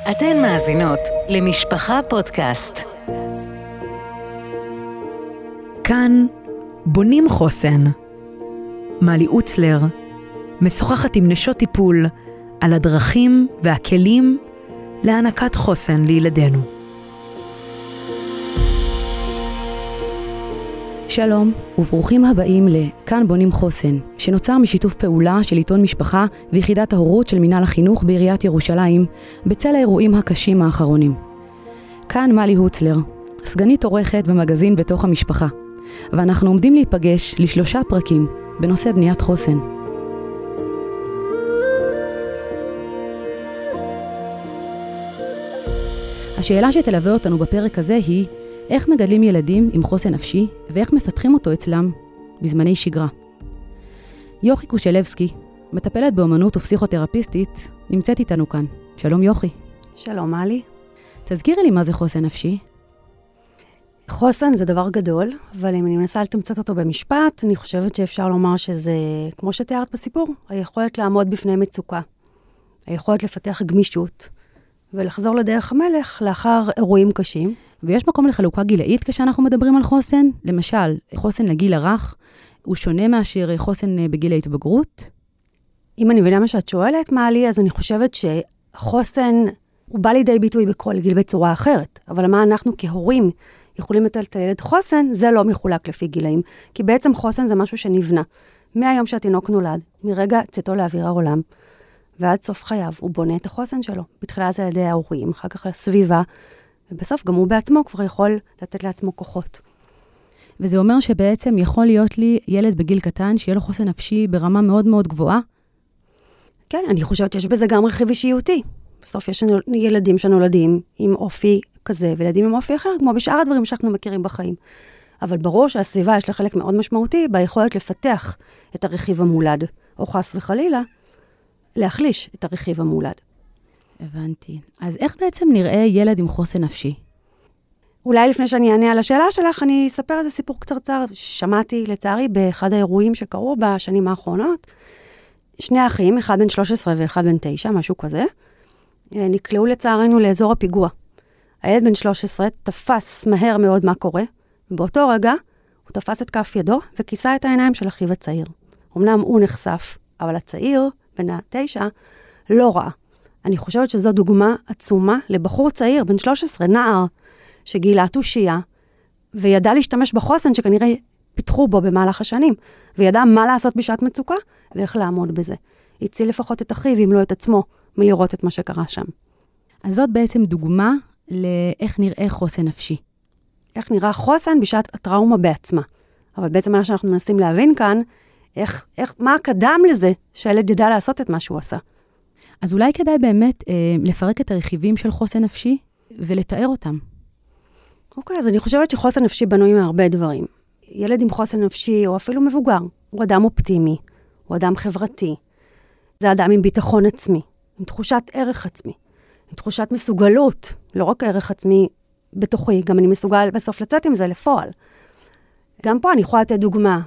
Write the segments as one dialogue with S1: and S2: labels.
S1: אתן מאזינות למשפחה פודקאסט.
S2: כאן בונים חוסן. מלי אוצלר משוחחת עם נשות טיפול על הדרכים והכלים להענקת חוסן לילדינו.
S3: שלום וברוכים הבאים לכאן בונים חוסן, שנוצר משיתוף פעולה של עיתון משפחה ויחידת ההורות של מינהל החינוך בעיריית ירושלים, בצל האירועים הקשים האחרונים. כאן מלי אוצלר, סגנית עורכת במגזין בתוך המשפחה, ואנחנו עומדים להיפגש ל3 פרקים בנושא בניית חוסן. השאלה שתלווה אותנו בפרק הזה היא, איך מגדלים ילדים עם חוסן נפשי, ואיך מפתחים אותו אצלם בזמני שגרה. יוכי קושלבסקי, מטפלת באמנות ופסיכותרפיסטית, נמצאת איתנו כאן. שלום יוכי.
S4: שלום מלי.
S3: תזכירי לי מה זה חוסן נפשי.
S4: חוסן זה דבר גדול, אבל אם אני מנסה לתמצת אותו במשפט, אני חושבת שאפשר לומר שזה, כמו שתיארת בסיפור, היכולת לעמוד בפני מצוקה, היכולת לפתח גמישות, ולחזור לדרך המלך לאחר אירועים קשים.
S3: ויש מקום לחלוקה גילאית כשאנחנו מדברים על חוסן. למשל, חוסן לגיל הרך הוא שונה מאשר חוסן בגיל ההתבגרות.
S4: אם אני מבינה מה שאת שואלת, מלי, אז אני חושבת שחוסן הוא בא לידי ביטוי בכל גיל בצורה אחרת. אבל מה אנחנו כהורים יכולים לתת לילד חוסן, זה לא מחולק לפי גילאים. כי בעצם חוסן זה משהו שנבנה. מהיום שהתינוק נולד, מרגע צאתו לאוויר העולם, ועד סוף חייו, הוא בונה את החוסן שלו. בתחילה זה על ידי ההורים, אחר כך לסביבה, ובסוף גם הוא בעצמו כבר יכול לתת לעצמו כוחות.
S3: וזה אומר שבעצם יכול להיות לי ילד בגיל קטן, שיהיה לו חוסן נפשי ברמה מאוד מאוד גבוהה?
S4: כן, אני חושבת שיש בזה גם רכיב אישיותי. בסוף יש ילדים שנולדים עם אופי כזה, וילדים עם אופי אחר, כמו בשאר הדברים שאנחנו מכירים בחיים. אבל ברור שהסביבה יש לה חלק מאוד משמעותי, ביכולת לפתח את הרכיב המולד, או חס וחלילה, להחליש את הרכיב המולד.
S3: הבנתי. אז איך בעצם נראה ילד עם חוסן נפשי?
S4: אולי לפני שאני אענה על השאלה שלך, אני אספר איזה סיפור קצרצר. שמעתי לצערי באחד האירועים שקרו בשנים האחרונות. 2 אחים, אחד בן 13 ואחד בן 9, משהו כזה, נקלעו לצערנו לאזור הפיגוע. הילד בן 13 תפס מהר מאוד מה קורה, ובאותו רגע הוא תפס את כף ידו וכיסה את העיניים של אחיו הצעיר. אמנם הוא נחשף, אבל הצעיר, בן 9, לא ראה. אני חושבת שזו דוגמה עצומה לבחור צעיר, בן 13, נער, שגילה תושייה, וידע להשתמש בחוסן שכנראה פיתחו בו במהלך השנים, וידע מה לעשות בשעת מצוקה, ואיך לעמוד בזה. הציל לפחות את אחיו, אם לא את עצמו, מלראות את מה שקרה שם.
S3: אז זאת בעצם דוגמה לאיך נראה חוסן נפשי.
S4: איך נראה חוסן בשעת הטראומה בעצמה. אבל בעצם מה שאנחנו מנסים להבין כאן, מה קדם לזה שהילד ידע לעשות את מה שהוא עשה.
S3: אז אולי כדאי באמת לפרק את הרכיבים של חוסן נפשי ולתאר אותם.
S4: אוקיי, אז אני חושבת שחוסן נפשי בנוי מהרבה דברים. ילד עם חוסן נפשי, או אפילו מבוגר, הוא אדם אופטימי, הוא אדם חברתי. זה אדם עם ביטחון עצמי, עם תחושת ערך עצמי, עם תחושת מסוגלות, לא רק ערך עצמי בתוכי, גם אני מסוגל בסוף לצאת עם זה לפועל. גם פה אני יכולה לתת דוגמה.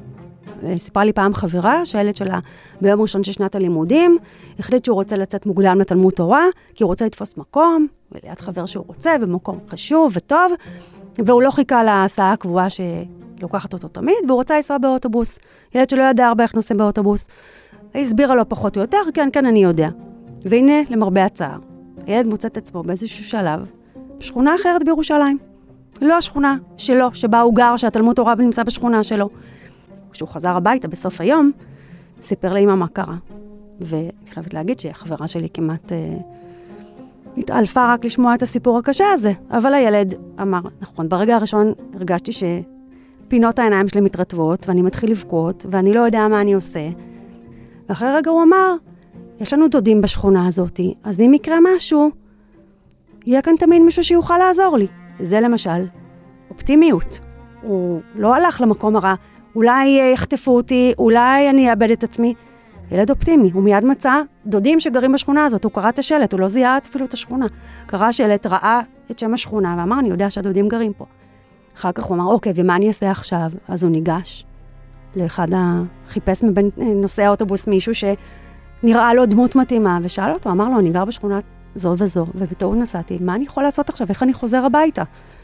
S4: סיפרה לי פעם חברה שהילד שלה ביום ראשון של שנת הלימודים, החליט שהוא רוצה לצאת מוקדם לתלמוד תורה, כי הוא רוצה לתפוס מקום, וליד חבר שהוא רוצה, במקום חשוב וטוב, והוא לא חיכה להסעה הקבועה שלוקחת אותו תמיד, והוא רוצה לנסוע באוטובוס. ילד שלא יודע הרבה איך נוסעים באוטובוס. היא הסבירה לו פחות או יותר, כן, אני יודע. והנה, למרבה הצער, הילד מוצא את עצמו באיזשהו שלב, בשכונה אחרת בירושלים. לא השכונה שלו, שבה הוא גר, שהתלמוד תורה נמצא בשכונה שלו. כשהוא חזר הביתה בסוף היום, סיפר לאמא מה קרה. ואני חייבת להגיד שהחברה שלי כמעט התעלפה רק לשמוע את הסיפור הקשה הזה. אבל הילד אמר, נכון, ברגע הראשון הרגשתי שפינות העיניים שלי מתרטבות, ואני מתחיל לבכות, ואני לא יודע מה אני עושה. ואחרי רגע הוא אמר, יש לנו דודים בשכונה הזאת, אז אם יקרה משהו, יהיה כאן תמיד מישהו שיוכל לעזור לי. זה למשל אופטימיות. הוא לא הלך למקום הרע, אולי יחטפו אותי, אולי אני אאבד את עצמי. ילד אופטימי, הוא מיד מצא דודים שגרים בשכונה הזאת, הוא קרא את השלט, הוא לא זיהה אפילו את השכונה. קרא שלט, ראה את שם השכונה, ואמר, אני יודע שהדודים גרים פה. אחר כך הוא אמר, אוקיי, ומה אני אעשה עכשיו? אז הוא ניגש לאחד חיפש מבין נוסעי האוטובוס מישהו שנראה לו דמות מתאימה, ושאל אותו, אמר לו, אני גר בשכונת זו וזו, ובטעות נסעתי, מה אני יכול לעשות עכשיו? איך אני חוזר הביתה?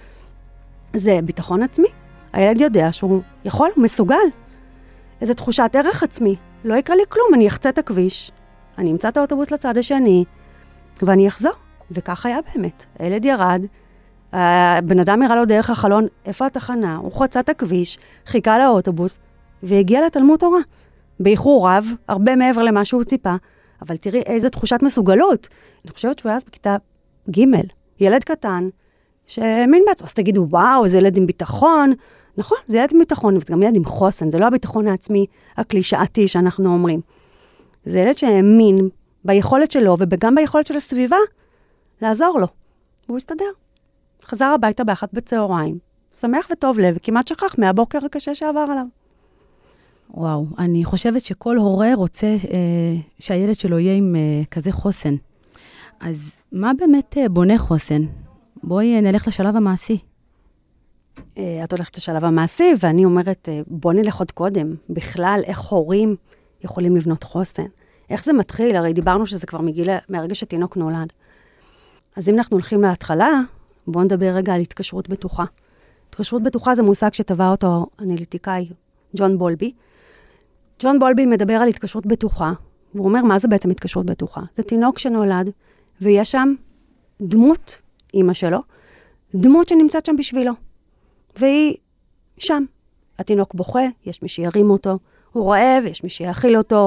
S4: זה ביטחון עצמי. הילד יודע שהוא יכול, הוא מסוגל. איזו תחושת ערך עצמי. לא יקרה לי כלום, אני אחצה את הכביש, אני אמצא את האוטובוס לצד השני, ואני אחזור. וכך היה באמת. הילד ירד, הבן אדם הראה לו דרך החלון, איפה התחנה? הוא חצה את הכביש, חיכה לאוטובוס, והגיע לתלמוד תורה. באיחור רב, הרבה מעבר למה שהוא ציפה, אבל תראי איזו תחושת מסוגלות. אני חושבת שהוא היה אז בכיתה ג', ילד קטן, שמין בעצמו, אז תגידו, וואו, זה ילד עם ביטחון. נכון, זה ילד עם ביטחון, וזה גם ילד עם חוסן, זה לא הביטחון העצמי הקלישאתי שאנחנו אומרים. זה ילד שהאמין ביכולת שלו, וגם ביכולת של הסביבה, לעזור לו. והוא הסתדר. חזר הביתה באחת בצהריים, שמח וטוב לב, וכמעט שכח מהבוקר הקשה שעבר עליו.
S3: וואו, אני חושבת שכל הורה רוצה שהילד שלו יהיה עם כזה חוסן. אז מה באמת בונה חוסן? בואי נלך לשלב המעשי.
S4: את הולכת לשלב המעשי, ואני אומרת, בוא נלך עוד קודם. בכלל, איך הורים יכולים לבנות חוסן? איך זה מתחיל? הרי דיברנו שזה כבר מהרגע שתינוק נולד. אז אם אנחנו הולכים להתחלה, בואו נדבר רגע על התקשרות בטוחה. התקשרות בטוחה זה מושג שטבע אותו אנליטיקאי ג'ון בולבי. ג'ון בולבי מדבר על התקשרות בטוחה, והוא אומר, מה זה בעצם התקשרות בטוחה? זה תינוק שנולד, ויש שם דמות, אמא שלו, דמות שנמצאת שם בשבילו. והיא שם. התינוק בוכה, יש מי שירים אותו, הוא רעב, יש מי שיאכיל אותו,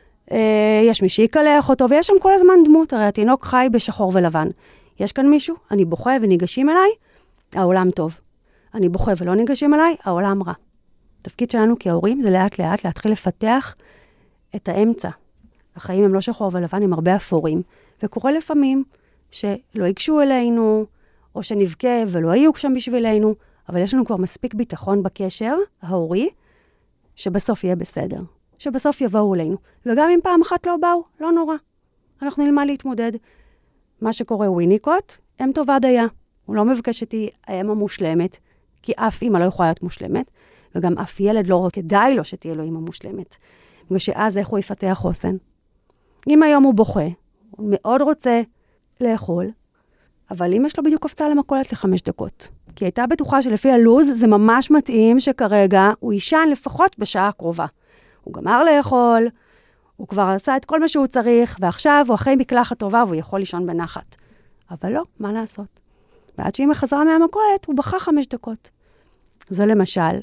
S4: יש מי שיקלח אותו, ויש שם כל הזמן דמות, הרי התינוק חי בשחור ולבן. יש כאן מישהו, אני בוכה וניגשים אליי, העולם טוב. אני בוכה ולא ניגשים אליי, העולם רע. התפקיד שלנו כהורים זה לאט לאט להתחיל לפתח את האמצע. החיים הם לא שחור ולבן, הם הרבה אפורים, וקורה לפעמים שלא ייגשו אלינו, או שנבכה ולא יהיו שם בשבילנו, אבל יש לנו כבר מספיק ביטחון בקשר ההורי, שבסוף יהיה בסדר. שבסוף יבואו אלינו. וגם אם פעם אחת לא באו, לא נורא. אנחנו נלמד להתמודד. מה שקורה וויניקוט, אם טובה דייה. הוא לא מבקש שתהי האם המושלמת, כי אף אמא לא יכולה להיות מושלמת, וגם אף ילד לא כדאי לו שתהיה לו אמא מושלמת. בגלל שאז איך הוא יפתח חוסן. אם היום הוא בוכה, הוא מאוד רוצה לאכול, אבל אמא שלו בדיוק קפצה למכולת ל5 דקות. כי הייתה בטוחה שלפי הלוז זה ממש מתאים שכרגע הוא יישן לפחות בשעה הקרובה. הוא גמר לאכול, הוא כבר עשה את כל מה שהוא צריך, ועכשיו הוא אחרי מקלחת טובה והוא יכול לישון בנחת. אבל לא, מה לעשות? ועד שאמא חזרה מהמכולת, הוא בכה 5 דקות. זה למשל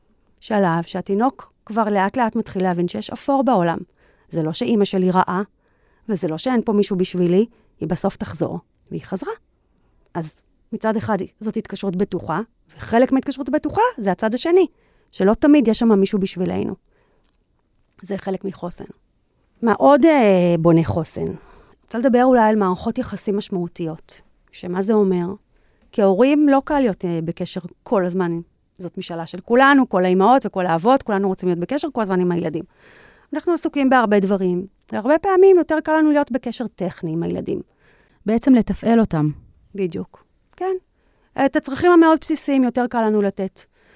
S4: שלב שהתינוק כבר לאט לאט מתחיל להבין שיש אפור בעולם. זה לא שאמא שלי רעה, וזה לא שאין פה מישהו בשבילי, היא בסוף תחזור, והיא חזרה. אז מצד אחד זאת התקשרות בטוחה, וחלק מהתקשרות בטוחה זה הצד השני, שלא תמיד יש שם מישהו בשבילנו. זה חלק מחוסן. מה עוד בונה חוסן? רוצה לדבר אולי על מערכות יחסים משמעותיות. שמה זה אומר? כי ההורים לא קל להיות בקשר כל הזמן. זאת משאלה של כולנו, כל האימהות וכל האבות, כולנו רוצים להיות בקשר כל הזמן עם הילדים. אנחנו עסוקים בהרבה דברים. והרבה פעמים יותר קל לנו להיות בקשר טכני עם הילדים.
S3: בעצם לתפעל אותם.
S4: בדיוק. כן. את הצרכים המאוד בסיסיים יותר קל לנו לתת.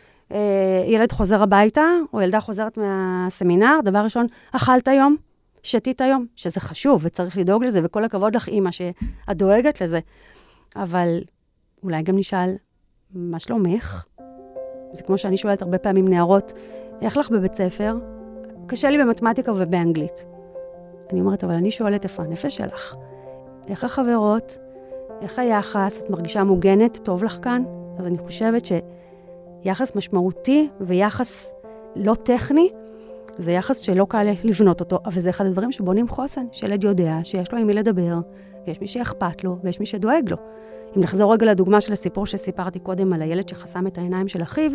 S4: ילד חוזר הביתה, או ילדה חוזרת מהסמינר, דבר ראשון, אכלת היום, שתית היום, שזה חשוב, וצריך לדאוג לזה, וכל הכבוד לך אימא שאת דואגת לזה. אבל אולי גם נשאל, מה שלומך? זה כמו שאני שואלת הרבה פעמים נערות, איך לך בבית ספר? קשה לי במתמטיקה ובאנגלית. אני אומרת, אבל אני שואלת איפה הנפש שלך? איך החברות? איך היחס? את מרגישה מוגנת? טוב לך כאן? אז אני חושבת שיחס משמעותי ויחס לא טכני, זה יחס שלא קל לבנות אותו, אבל זה אחד הדברים שבונים חוסן, שילד יודע שיש לו עם מי לדבר, ויש מי שאכפת לו, ויש מי שדואג לו. אם נחזור רגע לדוגמה של הסיפור שסיפרתי קודם על הילד שחסם את העיניים של אחיו,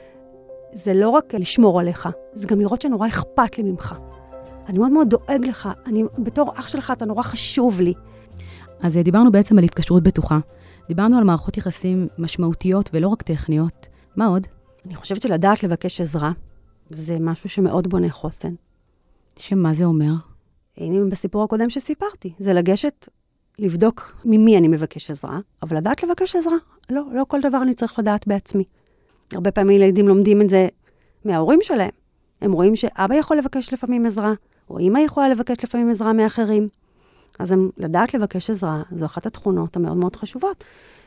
S4: זה לא רק לשמור עליך, זה גם לראות שנורא אכפת לי ממך. אני מאוד מאוד דואג לך, בתור אח שלך אתה נורא חשוב לי.
S3: אז דיברנו בעצם על התקשרות בטוחה. דיברנו על מערכות יחסים משמעותיות ולא רק טכניות. מה עוד?
S4: אני חושבת שלדעת לבקש עזרה, זה משהו שמאוד בונה חוסן.
S3: שמה זה אומר?
S4: הנה בסיפור הקודם שסיפרתי, זה לגשת, לבדוק ממי אני מבקש עזרה, אבל לדעת לבקש עזרה, לא כל דבר אני צריך לדעת בעצמי. הרבה פעמים ילדים לומדים את זה מההורים שלהם. הם רואים שאבא יכול לבקש לפעמים עזרה, או אמא יכולה לבקש לפעמים עזרה מאחרים. אז לדעת לבקש עזרה, זו אחת התכונות המאוד מאוד חשובות.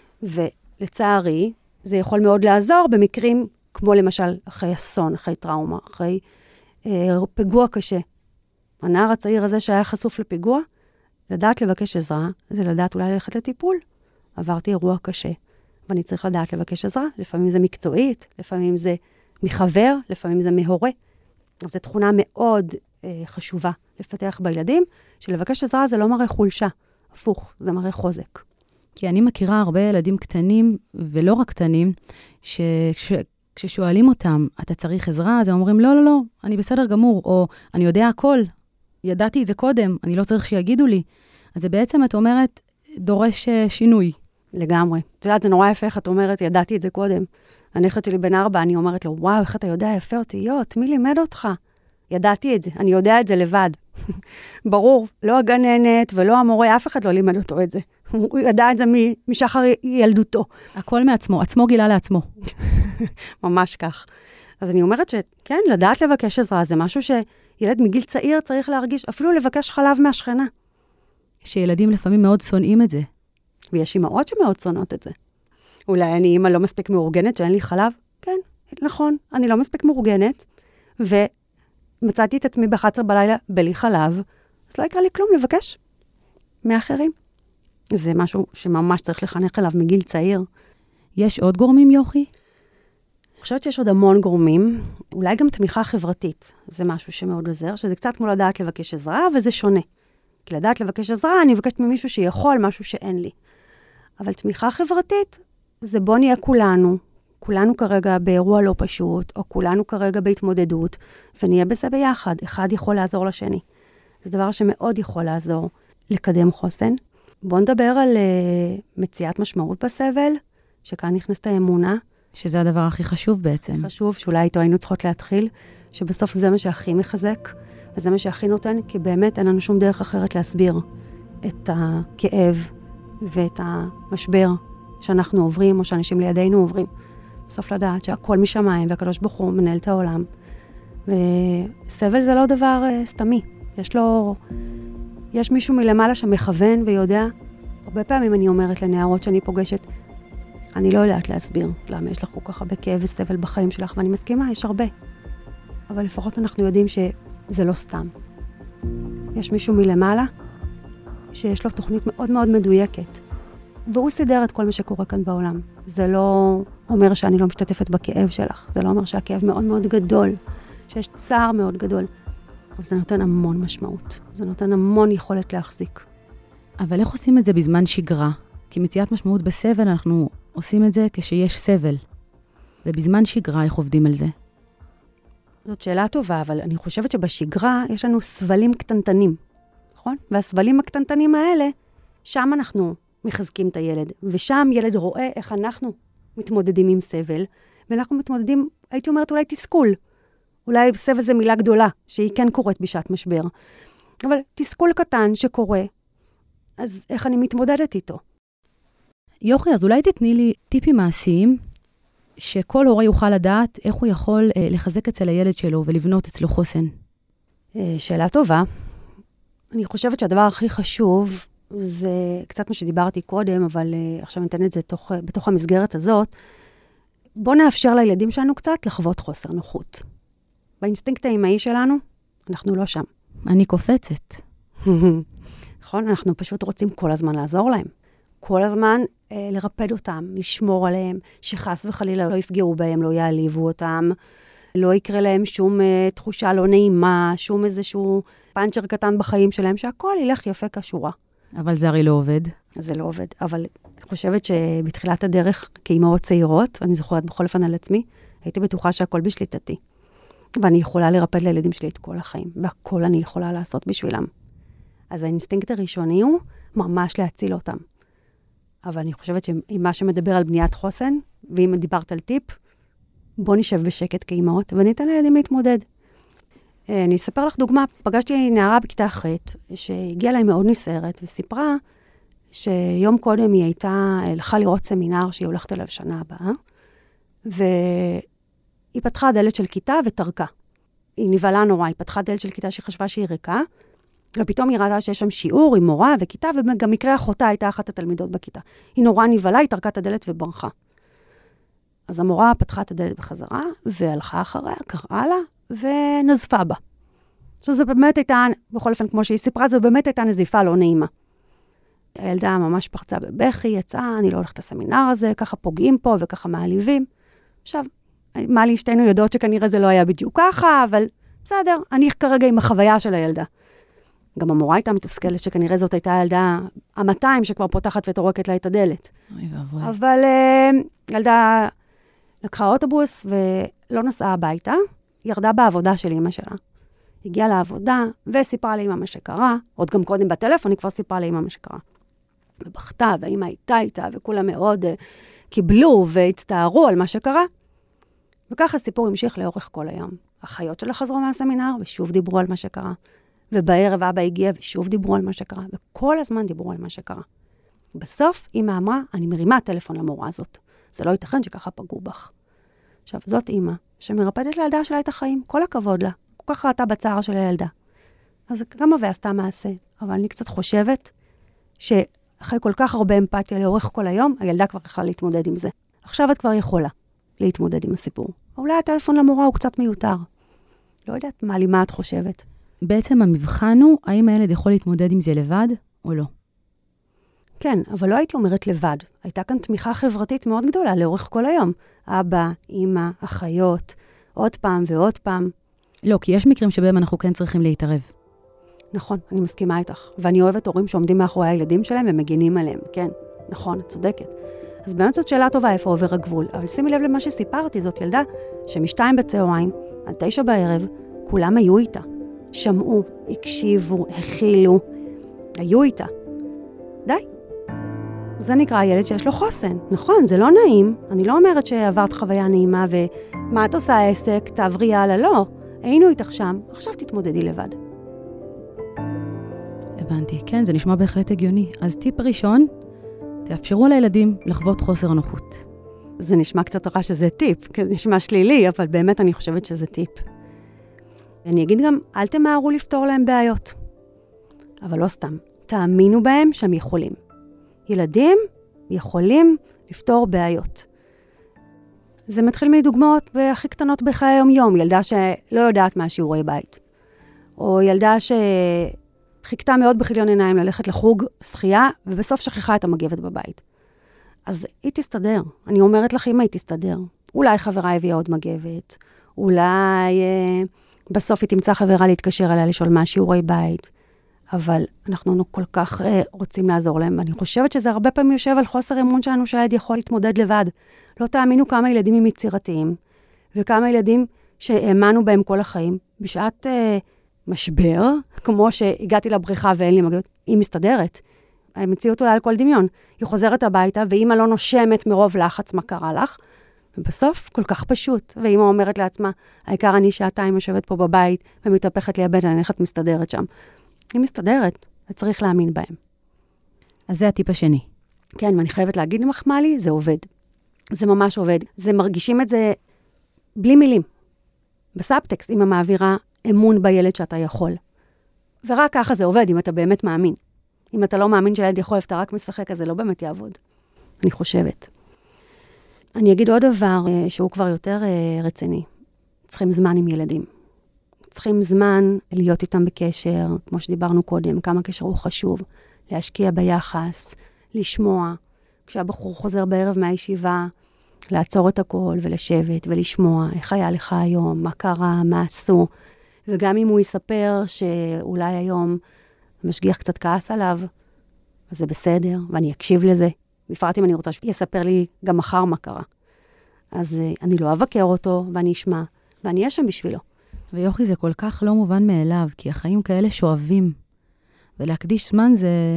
S4: ולצערי, זה יכול מאוד לעזור במקרים כמו למשל אחרי אסון, אחרי טראומה, אחרי פיגוע קשה. הנער הצעיר הזה שהיה חשוף לפיגוע, לדעת לבקש עזרה, זה לדעת אולי ללכת לטיפול. עברתי אירוע קשה, ואני צריך לדעת לבקש עזרה. לפעמים זה מקצועית, לפעמים זה מחבר, לפעמים זה מהורה. אבל זו תכונה מאוד חשובה לפתח בילדים, שלבקש עזרה זה לא מראה חולשה, הפוך, זה מראה חוזק.
S3: כי אני מכירה הרבה ילדים קטנים, ולא רק קטנים, כששואלים אותם, אתה צריך עזרה, אז הם אומרים, לא, לא, לא, אני בסדר גמור, או אני יודע הכל, ידעתי את זה קודם, אני לא צריך שיגידו לי. אז זה בעצם, את אומרת, דורש שינוי.
S4: לגמרי. את יודעת, זה נורא יפה, איך את אומרת, ידעתי את זה קודם. הנכד שלי בן 4, אני אומרת לו, וואו, איך אתה יודע יפה אותיות, מי לימד אותך? ידעתי את זה, אני יודע את זה לבד. ברור, לא הגננת ולא המורה, אף אחד לא לימד אותו את זה. הוא ידע את זה משחר ילדותו.
S3: הכל מעצמו, עצמו גילה לעצמו.
S4: ממש כך. אז אני אומרת שכן, לדעת לבקש עזרה, זה משהו שילד מגיל צעיר צריך להרגיש, אפילו לבקש חלב מהשכנה.
S3: שילדים לפעמים מאוד שונאים את זה.
S4: ויש אמהות שמאוד שונאות את זה. אולי אני אמא לא מספיק מאורגנת, שאין לי חלב? כן, נכון, אני לא מספיק מאורגנת, ומצאתי את עצמי ב-11 בלילה בלי חלב, אז לא יקרה לי כלום לבקש מאחרים. זה משהו שממש צריך לחנך אליו מגיל צעיר.
S3: יש עוד גורמים, יוכי?
S4: אני חושבת שיש עוד המון גורמים, אולי גם תמיכה חברתית, זה משהו שמאוד עוזר, שזה קצת כמו לדעת לבקש עזרה, וזה שונה. כי לדעת לבקש עזרה, אני מבקשת ממישהו שיכול משהו שאין לי. אבל תמיכה חברתית, זה בוא נהיה כולנו כרגע באירוע לא פשוט, או כולנו כרגע בהתמודדות, ונהיה בזה ביחד, אחד יכול לעזור לשני. זה דבר שמאוד יכול לעזור לקדם חוסן. בוא נדבר על מציאת משמעות בסבל, שכאן נכנסת האמונה.
S3: שזה הדבר הכי חשוב בעצם.
S4: חשוב, שאולי איתו היינו צריכות להתחיל, שבסוף זה מה שהכי מחזק, וזה מה שהכי נותן, כי באמת אין לנו שום דרך אחרת להסביר את הכאב ואת המשבר שאנחנו עוברים, או שאנשים לידינו עוברים. בסוף לדעת שהכל משמיים, והקדוש ברוך הוא מנהל את העולם. וסבל זה לא דבר סתמי. יש מישהו מלמעלה שמכוון ויודע. הרבה פעמים אני אומרת לנערות שאני פוגשת, אני לא יודעת להסביר למה יש לך כל כך הרבה כאב וסבל בחיים שלך, ואני מסכימה, יש הרבה. אבל לפחות אנחנו יודעים שזה לא סתם. יש מישהו מלמעלה שיש לו תוכנית מאוד מאוד מדויקת, והוא סידר את כל מה שקורה כאן בעולם. זה לא אומר שאני לא משתתפת בכאב שלך, זה לא אומר שהכאב מאוד מאוד גדול, שיש צער מאוד גדול, אבל זה נותן המון משמעות, זה נותן המון יכולת להחזיק.
S3: אבל איך עושים את זה בזמן שגרה? כי מציאת משמעות בסבל, אנחנו עושים את זה כשיש סבל. ובזמן שגרה, איך עובדים על זה?
S4: זאת שאלה טובה, אבל אני חושבת שבשגרה יש לנו סבלים קטנטנים, נכון? והסבלים הקטנטנים האלה, שם אנחנו מחזקים את הילד, ושם ילד רואה איך אנחנו מתמודדים עם סבל, ואנחנו מתמודדים, הייתי אומרת, אולי תסכול. אולי סבל זה מילה גדולה, שהיא כן קורית בשעת משבר. אבל תסכול קטן שקורה, אז איך אני מתמודדת איתו?
S3: יוכי, אז אולי תתני לי טיפים מעשיים, שכל הורה יוכל לדעת איך הוא יכול לחזק אצל הילד שלו ולבנות אצלו חוסן.
S4: שאלה טובה. אני חושבת שהדבר הכי חשוב, זה קצת מה שדיברתי קודם, אבל עכשיו אני אתן את זה בתוך המסגרת הזאת. בוא נאפשר לילדים שלנו קצת לחוות חוסר נוחות. באינסטינקט האימהי שלנו, אנחנו לא שם.
S3: אני קופצת.
S4: נכון? אנחנו פשוט רוצים כל הזמן לעזור להם. כל הזמן לרפד אותם, לשמור עליהם, שחס וחלילה לא יפגעו בהם, לא יעליבו אותם, לא יקרה להם שום תחושה לא נעימה, שום איזשהו פאנצ'ר קטן בחיים שלהם, שהכל ילך יפה כשורה.
S3: אבל זה הרי לא עובד.
S4: זה לא עובד, אבל אני חושבת שבתחילת הדרך, כאימהות צעירות, אני זוכרת בכל אופן על עצמי, הייתי בטוחה שהכל בשליטתי. ואני יכולה לרפד לילדים שלי את כל החיים, והכל אני יכולה לעשות בשבילם. אז האינסטינקט הראשוני הוא ממש להציל אותם. אבל אני חושבת שאם מה שמדבר על בניית חוסן, ואם דיברת על טיפ, בוא נשב בשקט כאימהות, וניתן לילדים להתמודד. אני אספר לך דוגמה, פגשתי נערה בכיתה אחרת, שהגיעה אליי מאוד נסערת, וסיפרה שיום קודם היא הלכה לראות סמינר שהיא הולכת אליו שנה הבאה, והיא פתחה דלת של כיתה וטרקה. היא נבהלה נורא, היא פתחה דלת של כיתה שהיא חשבה שהיא ריקה, ופתאום היא ראתה שיש שם שיעור עם מורה וכיתה, וגם מקרה אחותה הייתה אחת התלמידות בכיתה. היא נורא נבהלה, היא טרקה את הדלת וברחה. אז המורה פתחה את הדלת בחזרה, והלכה אחריה, קראה לה, ונזפה בה. שזה באמת הייתה, בכל אופן, כמו שהיא סיפרה, זו באמת הייתה נזיפה לא נעימה. הילדה ממש פרצה בבכי, יצאה, אני לא הולכת לסמינר הזה, ככה פוגעים פה וככה מעליבים. עכשיו, מה לי, שתינו יודעות שכנראה זה לא היה בדיוק ככה, אבל בסדר, אני כרגע עם החוויה של הילדה. גם המורה הייתה מתוסכלת שכנראה זאת הייתה הילדה ה-200 שכבר פותחת וטורקת לה את הדלת. אבל ילדה לקחה אוטובוס ולא נסעה הביתה, ירדה בעבודה של אמא שלה. הגיעה לעבודה וסיפרה לאמא מה שקרה, עוד גם קודם בטלפון היא כבר סיפרה לאמא מה שקרה. ובכתה, והאמא הייתה איתה, וכולם מאוד קיבלו והצטערו על מה שקרה. וככה הסיפור המשיך לאורך כל היום. החיות שלה חזרו מהסמינר ושוב דיברו על מה שקרה. ובערב אבא הגיע ושוב דיברו על מה שקרה, וכל הזמן דיברו על מה שקרה. בסוף אמא אמרה, אני מרימה טלפון למורה הזאת. זה לא ייתכן שככה פגעו בך. עכשיו, זאת אמא שמרפדת לילדה שלה את החיים, כל הכבוד לה. כל כך ראתה בצער של הילדה. אז גם ועשתה מעשה, אבל אני קצת חושבת שאחרי כל כך הרבה אמפתיה לאורך כל היום, הילדה כבר יכלה להתמודד עם זה. עכשיו את כבר יכולה להתמודד עם הסיפור. אולי הטלפון למורה הוא קצת מיותר. לא יודעת מה את חושבת.
S3: בעצם המבחן הוא, האם הילד יכול להתמודד עם זה לבד או לא?
S4: כן, אבל לא הייתי אומרת לבד. הייתה כאן תמיכה חברתית מאוד גדולה לאורך כל היום. אבא, אמא, אחיות, עוד פעם ועוד פעם.
S3: לא, כי יש מקרים שבהם אנחנו כן צריכים להתערב.
S4: נכון, אני מסכימה איתך. ואני אוהבת הורים שעומדים מאחורי הילדים שלהם ומגינים עליהם. כן, נכון, את צודקת. אז באמת זאת שאלה טובה איפה עובר הגבול. אבל שימי לב למה שסיפרתי, זאת ילדה שמשתיים בצהריים עד 9 בערב, כולם היו איתה. שמעו, הקשיבו, הכילו, היו איתה. די. זה נקרא ילד שיש לו חוסן. נכון, זה לא נעים. אני לא אומרת שעברת חוויה נעימה ומה את עושה העסק, תעברי הלאה, לא. היינו איתך שם, עכשיו תתמודדי לבד.
S3: הבנתי, כן, זה נשמע בהחלט הגיוני. אז טיפ ראשון, תאפשרו לילדים לחוות חוסר נוחות.
S4: זה נשמע קצת רע שזה טיפ, כי זה נשמע שלילי, אבל באמת אני חושבת שזה טיפ. אני אגיד גם, אל תמהרו לפתור להם בעיות. אבל לא סתם, תאמינו בהם שהם יכולים. ילדים יכולים לפתור בעיות. זה מתחיל מדוגמאות הכי קטנות בחיי היום-יום, ילדה שלא יודעת מה שיעורי בית. או ילדה שחיכתה מאוד בכיליון עיניים ללכת לחוג שחייה, ובסוף שכחה את המגבת בבית. אז היא תסתדר. אני אומרת לך, אמא, היא תסתדר. אולי חברה הביאה עוד מגבת, אולי בסוף היא תמצא חברה להתקשר אליה לשאול מה שיעורי בית. אבל אנחנו כל כך רוצים לעזור להם, ואני חושבת שזה הרבה פעמים יושב על חוסר אמון שלנו שהילד יכול להתמודד לבד. לא תאמינו כמה ילדים הם יצירתיים, וכמה ילדים שהאמנו בהם כל החיים, בשעת משבר, כמו שהגעתי לבריכה ואין לי מגבת, היא מסתדרת. המציאות עולה על כל דמיון. היא חוזרת הביתה, ואמא לא נושמת מרוב לחץ מה קרה לך, ובסוף כל כך פשוט. ואמא אומרת לעצמה, העיקר אני שעתיים יושבת פה בבית, ומתהפכת לי הבטן, אני הולכת מסתדרת שם. היא מסתדרת, וצריך להאמין בהם.
S3: אז זה הטיפ השני.
S4: כן, ואני חייבת להגיד למחמא לי, זה עובד. זה ממש עובד. זה מרגישים את זה בלי מילים. בסאבטקסט, אמא מעבירה אמון בילד שאתה יכול. ורק ככה זה עובד, אם אתה באמת מאמין. אם אתה לא מאמין שהילד יכול, אתה רק משחק, אז זה לא באמת יעבוד. אני חושבת. אני אגיד עוד דבר שהוא כבר יותר רציני. צריכים זמן עם ילדים. צריכים זמן להיות איתם בקשר, כמו שדיברנו קודם, כמה קשר הוא חשוב, להשקיע ביחס, לשמוע. כשהבחור חוזר בערב מהישיבה, לעצור את הכל ולשבת ולשמוע איך היה לך היום, מה קרה, מה עשו. וגם אם הוא יספר שאולי היום המשגיח קצת כעס עליו, אז זה בסדר, ואני אקשיב לזה. בפרט אם אני רוצה שיספר לי גם מחר מה קרה. אז אני לא אבקר אותו, ואני אשמע, ואני אהיה שם בשבילו.
S3: ויוכי, זה כל כך לא מובן מאליו, כי החיים כאלה שואבים. ולהקדיש זמן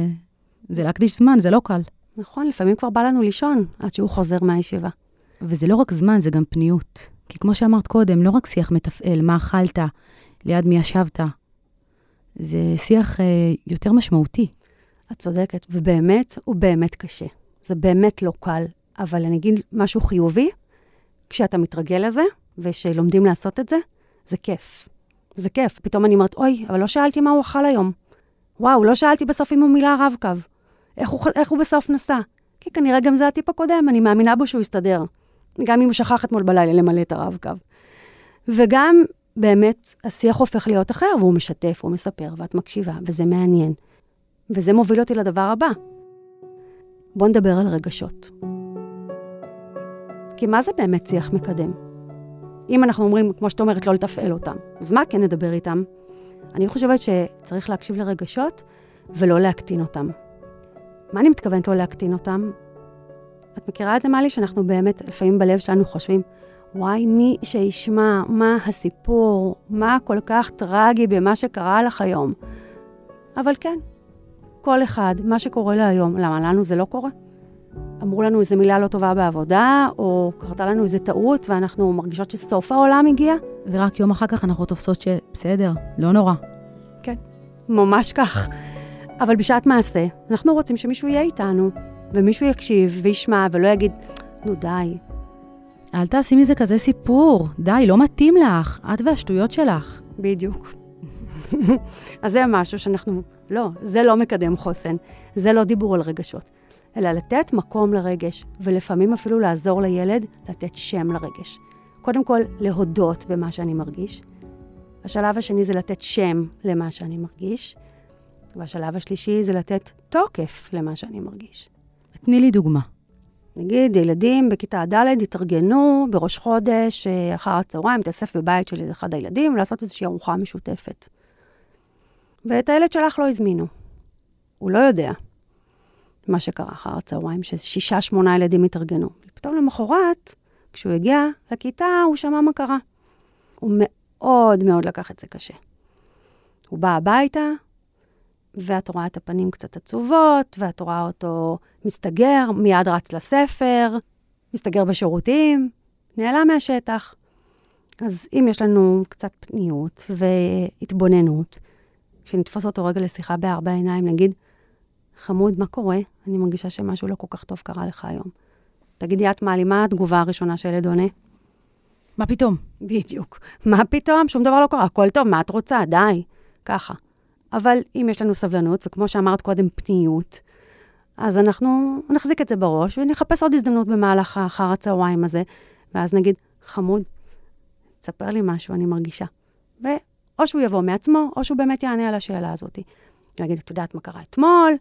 S3: זה להקדיש זמן, זה לא קל.
S4: נכון, לפעמים כבר בא לנו לישון, עד שהוא חוזר מהישיבה.
S3: וזה לא רק זמן, זה גם פניות. כי כמו שאמרת קודם, לא רק שיח מתפעל, מה אכלת, ליד מי ישבת. זה שיח יותר משמעותי.
S4: את צודקת, ובאמת, הוא באמת קשה. זה באמת לא קל, אבל אני אגיד משהו חיובי, כשאתה מתרגל לזה, ושלומדים לעשות את זה, זה כיף. זה כיף. פתאום אני אומרת, אוי, אבל לא שאלתי מה הוא אכל היום. וואו, לא שאלתי בסוף אם הוא מילא רב-קו. איך הוא בסוף נסע? כי כנראה גם זה הטיפ הקודם, אני מאמינה בו שהוא יסתדר. גם אם הוא שכח אתמול בלילה למלא את הרב-קו. וגם באמת השיח הופך להיות אחר, והוא משתף, הוא מספר, ואת מקשיבה, וזה מעניין. וזה מוביל אותי לדבר הבא. בוא נדבר על רגשות. כי מה זה באמת שיח מקדם? אם אנחנו אומרים, כמו שאת אומרת, לא לתפעל אותם, אז מה כן נדבר איתם? אני חושבת שצריך להקשיב לרגשות ולא להקטין אותם. מה אני מתכוונת לא להקטין אותם? את מכירה את זה, מלי, שאנחנו באמת, לפעמים בלב שלנו חושבים, וואי, מי שישמע מה הסיפור, מה כל כך טרגי במה שקרה לך היום. אבל כן, כל אחד, מה שקורה לה היום, למה לנו זה לא קורה? אמרו לנו איזו מילה לא טובה בעבודה, או קרתה לנו איזו טעות, ואנחנו מרגישות שסוף העולם הגיע.
S3: ורק יום אחר כך אנחנו תופסות שבסדר, לא נורא.
S4: כן, ממש כך. אבל בשעת מעשה, אנחנו רוצים שמישהו יהיה איתנו, ומישהו יקשיב וישמע, ולא יגיד, נו די.
S3: אל תעשי מזה כזה סיפור. די, לא מתאים לך. את והשטויות שלך.
S4: בדיוק. אז זה משהו שאנחנו, לא, זה לא מקדם חוסן. זה לא דיבור על רגשות. אלא לתת מקום לרגש, ולפעמים אפילו לעזור לילד לתת שם לרגש. קודם כל, להודות במה שאני מרגיש. השלב השני זה לתת שם למה שאני מרגיש. והשלב השלישי זה לתת תוקף למה שאני מרגיש.
S3: תני לי דוגמה.
S4: נגיד, ילדים בכיתה ד' התארגנו בראש חודש, אחר הצהריים, תאסף בבית של אחד הילדים, ולעשות איזושהי ארוחה משותפת. ואת הילד שלך לא הזמינו. הוא לא יודע מה שקרה אחר הצהריים, ש6-8 ילדים התארגנו. פתאום למחרת, כשהוא הגיע לכיתה, הוא שמע מה קרה. הוא מאוד מאוד לקח את זה קשה. הוא בא הביתה, ואת רואה את הפנים קצת עצובות, ואת רואה אותו מסתגר, מיד רץ לספר, מסתגר בשירותים, נעלם מהשטח. אז אם יש לנו קצת פניות והתבוננות, כשנתפוס אותו רגע לשיחה בארבע עיניים, נגיד, חמוד, מה קורה? אני מרגישה שמשהו לא כל כך טוב קרה לך היום. תגידי, את מעלימה התגובה הראשונה של ילד עונה?
S3: מה פתאום?
S4: בדיוק. מה פתאום? שום דבר לא קרה. הכל טוב, מה את רוצה? די. ככה. אבל אם יש לנו סבלנות, וכמו שאמרת קודם, פניות, אז אנחנו נחזיק את זה בראש, ונחפש עוד הזדמנות במהלך אחר הצהריים הזה, ואז נגיד, חמוד, תספר לי משהו, אני מרגישה. ואו שהוא יבוא מעצמו, או שהוא באמת יענה על השאלה הזאת. נגיד, את יודעת מה קרה אתמול?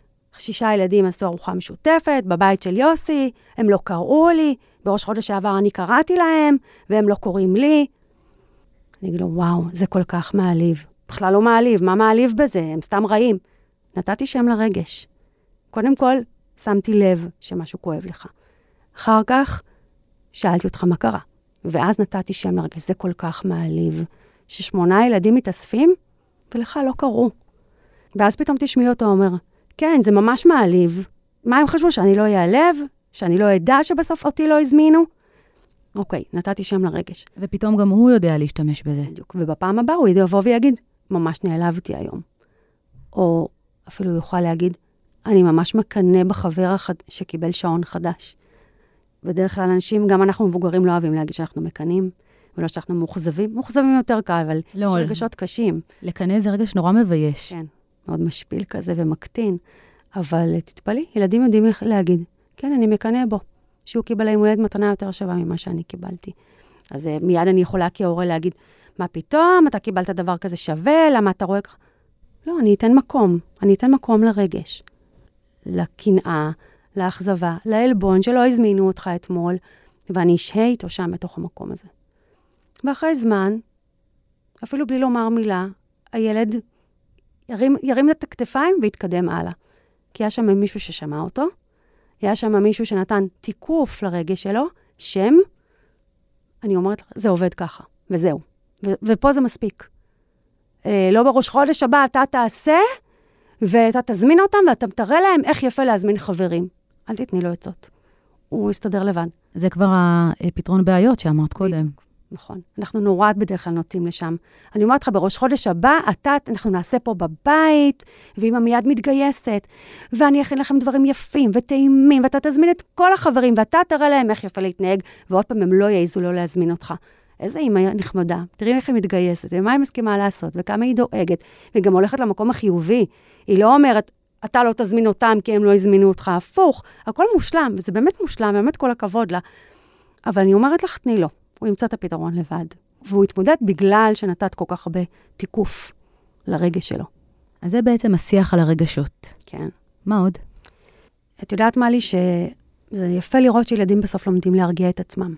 S4: 6 ילדים עשו ארוחה משותפת, בבית של יוסי, הם לא קראו לי, בראש חודש שעבר אני קראתי להם, והם לא קוראים לי. אני אגיד לו, וואו, זה כל כך מעליב. בכלל לא מעליב, מה מעליב בזה? הם סתם רעים. נתתי שם לרגש. קודם כל, שמתי לב שמשהו כואב לך. אחר כך, שאלתי אותך מה קרה. ואז נתתי שם לרגש. זה כל כך מעליב. ש8 ילדים מתאספים, ולך לא קראו. ואז פתאום תשמעי אותו אומר, כן, זה ממש מעליב. מה הם חשבו? שאני לא יעלב? שאני לא ידע שבסוף אותי לא הזמינו? אוקיי, נתתי שם לרגש.
S3: ופתאום גם הוא יודע להשתמש בזה.
S4: בדיוק. ובפעם הבאה הוא יבוא ויגיד, ממש נעלבתי היום. או אפילו יוכל להגיד, אני ממש מקנה בחבר שקיבל שעון חדש. בדרך כלל אנשים, גם אנחנו מבוגרים לא אוהבים להגיד שאנחנו מקנים, ולא שאנחנו מאוכזבים. מאוכזבים יותר קל, אבל
S3: לא,
S4: יש רגשות קשים.
S3: לקנה זה רגש נורא מבייש.
S4: כן, מאוד משפיל כזה ומקטין. אבל תתפלאי, ילדים יודעים איך להגיד, כן, אני מקנה בו. שהוא קיבל ליום הולדת מתנה יותר שווה ממה שאני קיבלתי. אז מיד אני יכולה כהורה להגיד, מה פתאום, אתה קיבלת דבר כזה שווה, למה אתה רואה ככה? לא, אני אתן מקום. אני אתן מקום לרגש. לקנאה, לאכזבה, לעלבון שלא הזמינו אותך אתמול, ואני אשהה איתו שם בתוך המקום הזה. ואחרי זמן, אפילו בלי לומר מילה, הילד ירים את הכתפיים ויתקדם הלאה. כי היה שם מישהו ששמע אותו, היה שם מישהו שנתן תיקוף לרגש שלו, שם, אני אומרת, זה עובד ככה, וזהו. ופה זה מספיק. לא בראש חודש הבא אתה תעשה, ואתה תזמין אותם, ואתה תראה להם איך יפה להזמין חברים. אל תתני לו עצות. הוא יסתדר לבד.
S3: זה כבר הפתרון בעיות שאמרת קודם.
S4: נכון. אנחנו נורא בדרך כלל נוטים לשם. אני אומרת לך, בראש חודש הבא, אנחנו נעשה פה בבית, ואמא מיד מתגייסת, ואני אכין לכם דברים יפים וטעימים, ואתה תזמין את כל החברים, ואתה תראה להם איך יפה להתנהג, ועוד פעם הם לא יעזו לא להזמין אותך. איזה אמא נחמדה, תראי איך היא מתגייסת, ומה היא מסכימה לעשות, וכמה היא דואגת, והיא גם הולכת למקום החיובי. היא לא אומרת, אתה לא תזמין אותם כי הם לא יזמינו אותך, הפוך. הכל מושלם, וזה באמת מושלם, באמת כל הכבוד לה. אבל אני אומרת לך, תני לו, הוא ימצא את הפתרון לבד. והוא יתמודד בגלל שנתת כל כך הרבה תיקוף לרגש שלו.
S3: אז זה בעצם השיח על הרגשות.
S4: כן.
S3: מה עוד?
S4: את יודעת מה לי שזה יפה לראות שילדים בסוף לומדים להרגיע את עצמם.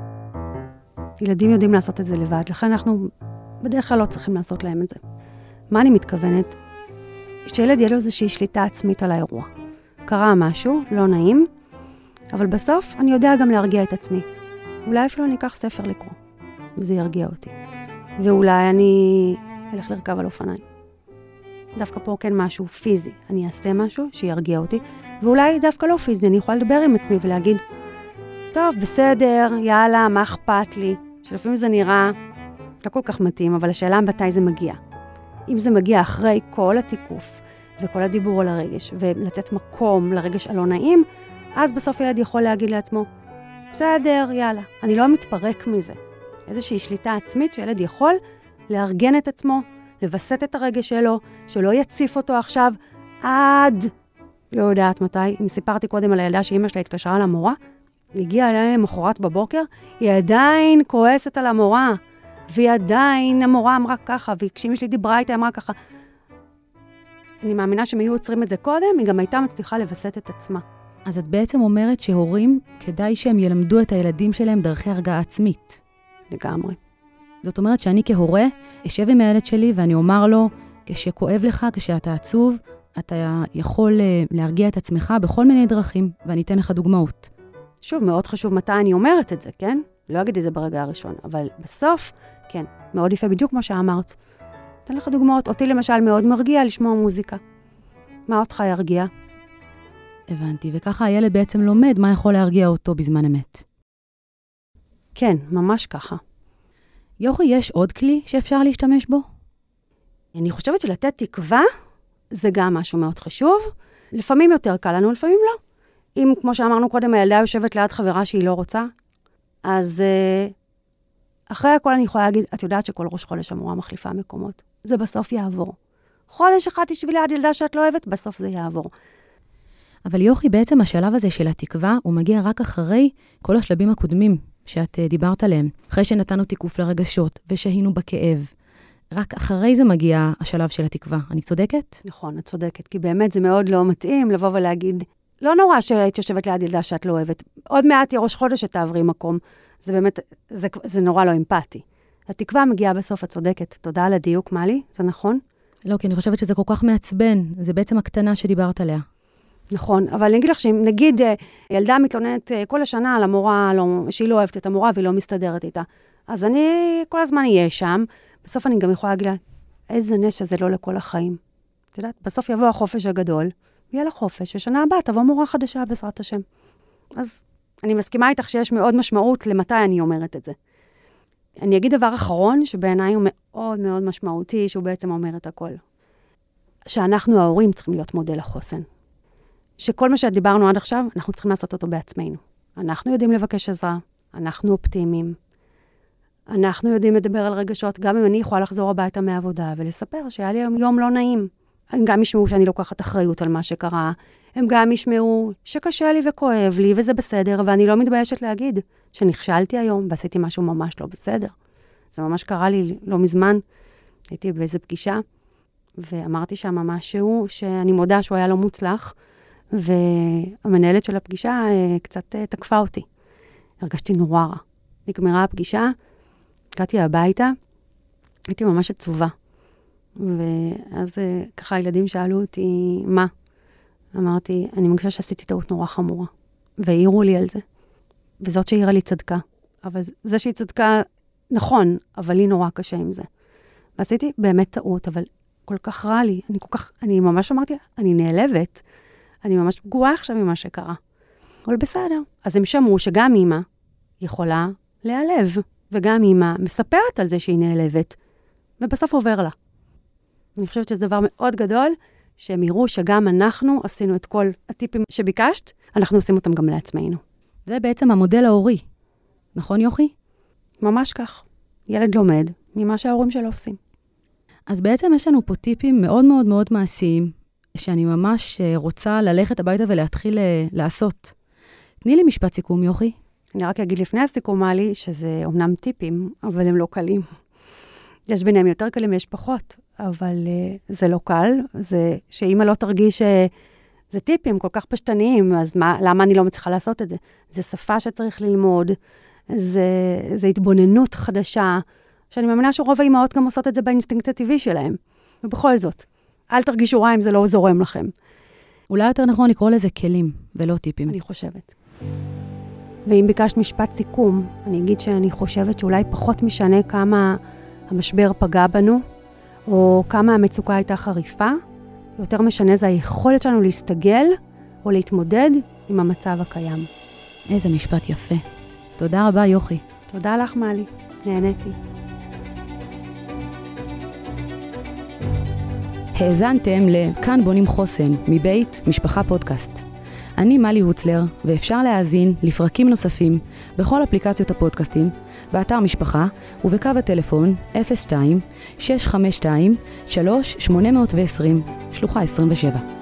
S4: ילדים יודעים לעשות את זה לבד, לכן אנחנו בדרך כלל לא צריכים לעשות להם את זה. מה אני מתכוונת? שילד יהיה לו איזושהי שליטה עצמית על האירוע. קרה משהו, לא נעים, אבל בסוף אני יודע גם להרגיע את עצמי. אולי אפילו אני אקח ספר לקרוא, וזה ירגיע אותי. ואולי אני אלך לרכב על אופניים. דווקא פה כן משהו פיזי. אני אעשה משהו שירגיע אותי, ואולי דווקא לא פיזי, אני יכולה לדבר עם עצמי ולהגיד, טוב, בסדר, יאללה, מה אכפת לי? שלפעמים זה נראה לא כל כך מתאים, אבל השאלה מתי זה מגיע. אם זה מגיע אחרי כל התיקוף, וכל הדיבור על הרגש, ולתת מקום לרגש הלא נעים, אז בסוף ילד יכול להגיד לעצמו, בסדר, יאללה, אני לא מתפרק מזה. איזושהי שליטה עצמית שילד יכול לארגן את עצמו, לבסט את הרגש שלו, שלא יציף אותו עכשיו עד, לא יודעת מתי, אם סיפרתי קודם על הילדה שאמא שלה התקשרה למורה, היא הגיעה אליה למחרת בבוקר, היא עדיין כועסת על המורה, והיא עדיין, המורה אמרה ככה, וכשאמא שלי דיברה איתה, אמרה ככה. אני מאמינה שהם היו עוצרים את זה קודם, היא גם הייתה מצליחה לבסט את עצמה.
S3: אז את בעצם אומרת שהורים, כדאי שהם ילמדו את הילדים שלהם דרכי הרגעה עצמית.
S4: לגמרי.
S3: זאת אומרת שאני כהורה, אשב עם הילד שלי ואני אומר לו, כשכואב לך, כשאתה עצוב, אתה יכול להרגיע את עצמך בכל מיני דרכים, ואני אתן לך דוגמאות.
S4: שוב, מאוד חשוב מתי אני אומרת את זה, כן? לא אגיד את זה ברגע הראשון, אבל בסוף, כן, מאוד יפה, בדיוק כמו שאמרת. אתן לך דוגמאות, אותי למשל מאוד מרגיע לשמוע מוזיקה. מה אותך ירגיע?
S3: הבנתי, וככה הילד בעצם לומד מה יכול להרגיע אותו בזמן אמת.
S4: כן, ממש ככה.
S3: יוכי, יש עוד כלי שאפשר להשתמש בו?
S4: אני חושבת שלתת תקווה זה גם משהו מאוד חשוב. לפעמים יותר קל לנו, לפעמים לא. אם, כמו שאמרנו קודם, הילדה יושבת ליד חברה שהיא לא רוצה, אז אחרי הכל אני יכולה להגיד, את יודעת שכל ראש חודש המורה מחליפה מקומות. זה בסוף יעבור. חודש אחד תשבי ליד ילדה שאת לא אוהבת, בסוף זה יעבור.
S3: אבל יוכי, בעצם השלב הזה של התקווה, הוא מגיע רק אחרי כל השלבים הקודמים שאת דיברת עליהם. אחרי שנתנו תיקוף לרגשות ושהיינו בכאב. רק אחרי זה מגיע השלב של התקווה. אני צודקת?
S4: נכון, את צודקת, כי באמת זה מאוד לא מתאים לבוא ולהגיד, לא נורא שהיית יושבת ליד ילדה שאת לא אוהבת. עוד מעט ראש חודש שתעברי מקום. זה באמת, זה נורא לא אמפתי. התקווה מגיעה בסוף, את צודקת. תודה על הדיוק, מלי, זה נכון?
S3: לא, כי אני חושבת שזה כל כך מעצבן. זה בעצם הקטנה שדיברת עליה.
S4: נכון, אבל אני אגיד לך שאם נגיד ילדה מתלוננת כל השנה על המורה, שהיא לא אוהבת את המורה והיא לא מסתדרת איתה, אז אני כל הזמן אהיה שם, בסוף אני גם יכולה להגיד לה, איזה נס שזה לא לכל החיים. את יודעת, בסוף יבוא החופש הגדול, ויהיה לה חופש, ושנה הבאה תבוא מורה חדשה בעזרת השם. אז אני מסכימה איתך שיש מאוד משמעות למתי אני אומרת את זה. אני אגיד דבר אחרון, שבעיניי הוא מאוד מאוד משמעותי, שהוא בעצם אומר את הכל. שאנחנו ההורים צריכים להיות מודל החוסן. שכל מה שדיברנו עד עכשיו, אנחנו צריכים לעשות אותו בעצמנו. אנחנו יודעים לבקש עזרה, אנחנו אופטימיים, אנחנו יודעים לדבר על רגשות, גם אם אני יכולה לחזור הביתה מהעבודה ולספר שהיה לי יום לא נעים. הם גם ישמעו שאני לוקחת אחריות על מה שקרה, הם גם ישמעו שקשה לי וכואב לי וזה בסדר, ואני לא מתביישת להגיד שנכשלתי היום ועשיתי משהו ממש לא בסדר. זה ממש קרה לי לא מזמן, הייתי באיזו פגישה, ואמרתי שם משהו שאני מודה שהוא היה לא מוצלח, והמנהלת של הפגישה קצת תקפה אותי. הרגשתי נורא רע. נגמרה הפגישה, הגעתי הביתה, הייתי ממש עצובה. ואז ככה הילדים שאלו אותי, מה? אמרתי, אני מרגישה שעשיתי טעות נורא חמורה. והעירו לי על זה. וזאת שהעירה לי צדקה. אבל זה שהיא צדקה, נכון, אבל לי נורא קשה עם זה. ועשיתי באמת טעות, אבל כל כך רע לי. אני ממש אמרתי, אני נעלבת. אני ממש פגועה עכשיו ממה שקרה. אבל בסדר. אז הם שמעו שגם אמא יכולה להיעלב, וגם אמא מספרת על זה שהיא נעלבת, ובסוף עובר לה. אני חושבת שזה דבר מאוד גדול, שהם יראו שגם אנחנו עשינו את כל הטיפים שביקשת, אנחנו עושים אותם גם לעצמנו.
S3: זה בעצם המודל ההורי. נכון, יוכי?
S4: ממש כך. ילד לומד ממה שההורים שלו עושים.
S3: אז בעצם יש לנו פה טיפים מאוד מאוד מאוד מעשיים, שאני ממש רוצה ללכת הביתה ולהתחיל לעשות. תני לי משפט סיכום, יוכי.
S4: אני רק אגיד לפני הסיכום, מלי, שזה אומנם טיפים, אבל הם לא קלים. יש ביניהם יותר קלים, יש פחות, אבל זה לא קל. זה שאמא לא תרגיש שזה טיפים כל כך פשטניים, אז למה אני לא מצליחה לעשות את זה? זה שפה שצריך ללמוד, זה התבוננות חדשה, שאני מאמינה שרוב האמהות גם עושות את זה באינסטינקט הטבעי שלהם. ובכל זאת, אל תרגישו רע אם זה לא זורם לכם.
S3: אולי יותר נכון לקרוא לזה כלים ולא טיפים.
S4: אני חושבת. ואם ביקשת משפט סיכום, אני אגיד שאני חושבת שאולי פחות משנה כמה המשבר פגע בנו, או כמה המצוקה הייתה חריפה, יותר משנה זה היכולת שלנו להסתגל או להתמודד עם המצב הקיים.
S3: איזה משפט יפה. תודה רבה, יוכי.
S4: תודה לך, מלי. נהניתי.
S3: האזנתם לכאן בונים חוסן, מבית משפחה פודקאסט. אני מלי הוצלר, ואפשר להאזין לפרקים נוספים בכל אפליקציות הפודקאסטים, באתר משפחה ובקו הטלפון 02-652-3820, שלוחה 27.